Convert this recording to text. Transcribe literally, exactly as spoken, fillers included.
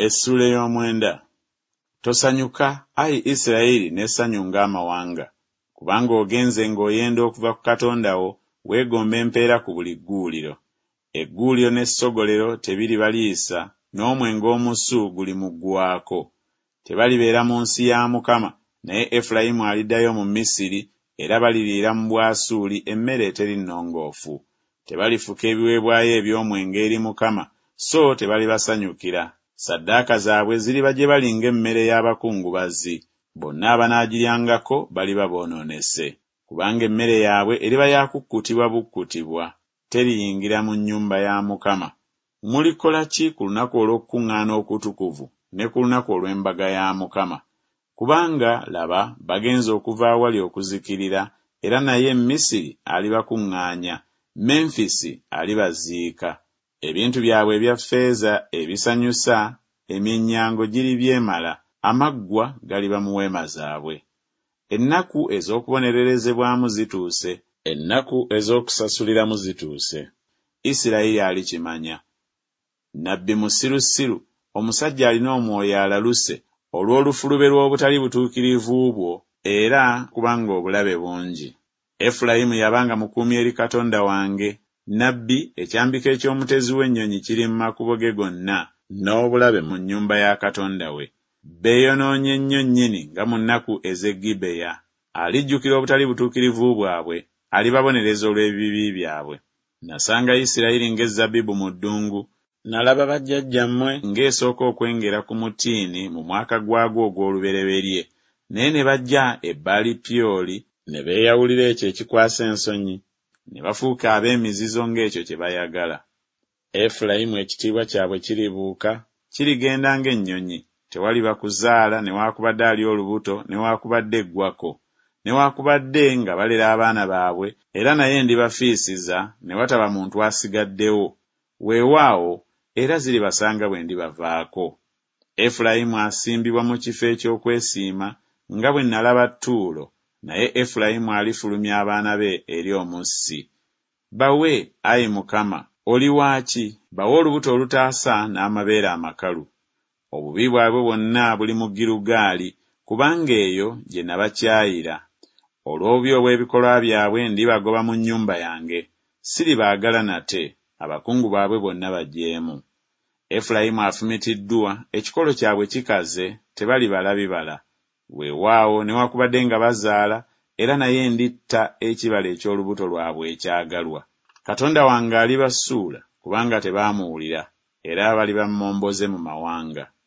Essula y'omwenda. Tosanyuka, ayi Isirayiri, n'essanyu ng'amawanga, kubanga ogenze ng'oyenda okuva ku Katonda wo, weegomba empeera ku buli gguuliro. Egguuliro n'essogolero tebiribaliisa, n'omwenge omusu guli mu ggwako. Tebalibeera mu nsi ya Mukama, naye Efulayimu aliddayo mu Misiri, era baliriira mu Bwasuli emmere eteri nnongoofu. Tebalifuka ebiweebwayo eby'omwenge eri Mukama, so tebalibasanyukira. Saddaaka zaabwe ziriba gye bali ng'emmere y'abakungubazi. Bonna abanaagiryangako baliba boonoonese, kubanga emmere yaabwe eriba yakukkutibwa bukkutibwa, teriyingira mu nnyumba ya Mukama. Mulikola ki ku lunaku olw'okukuŋŋaana okutukuvu ne ku lunaku olw'embaga ya Mukama? Kubanga laba bagenze okuva awali okuzikirira, era naye Misiri alibakuŋŋaanya, Memfisi alibaziika. Ebintu byabwe ebya ffeeza ebisanyusa, emyennyango giribyemala, amaggwa galiba mu weema zaabwe. Ennaku ez'okubonererezebwamu zituuse, ennaku ez'okusasuliramu zituuse. Isirayiri alikimanya. Nabbi musirusiru, omusajja alina omwoyo alaluse, olw'olufulube lw'obutali butuukirivu bwo, era kubanga obulabe bungi. Efulayimu yabanga mukuumi eri Katonda wange. Nabbi, ekyambiko eky'omutezi w'ennyonyi kiri mu makubo ge gonna, n'obulabe mu nnyumba ya Katonda we. Beeyonoonye nnyo nnyini nga mu nnaku ez'e Gibeya. Alijjukira obutali butuukirivu bwabwe, alibabonereza olw'ebibi byabwe. Nasanga Isirayiri ng'ezabbibu mu ddungu, nalaba bajjajjammwe ng'esooka okwengera ku mutiini mu mwaka gwagwo ogw'olubereberye, naye ne bajja e Baali Pyoli ne beeyawulira ekyo ekikwasa ensonyi, ne bafuuka ab'emizizo ng'ekyo kye bayagala. Efulayimu ekitiibwa kyabwe kiribuuka, kirigenda ng'ennyonyi, tewaliba kuzaala newaakubadde ali olubuto newaakubadde eggwako, newaakubadde nga balera abaana baabwe, era naye ndibafiisiza ne wataba muntu asigaddewo. Weewaawo era ziribasanga bwe ndibavaako. Efulayimu asimbibwa mu kifo eky'okwesiima nga bwe nalaba Ttuulo, naye Efulayimu alifulumya abaana be eri omussi. Bawe, ayi Mukama, oli waaki? Bawe olubuto olutaasa n'amabeere amakalu. Obubi bwabwe bwonna buli mu Girugaali, kubanga eyo gye nabakyayira. Olw'obubi obw'ebikolwa byabwe ndibagoba mu nnyumba yange, siribaagala nate, abakungu baabwe bonna bajeemu. Efulayimu afumitiddwa, ekikolo kyabwe kikaze, tebalibala bibala. Weewaawo newaakubadde nga bazaala, era naye nditta ekibala eky'olubuto lwabwe ekyagalwa. Katonda wange alibasuula, kubanga tebaamuwulira, era baliba mmomboze mu mawanga.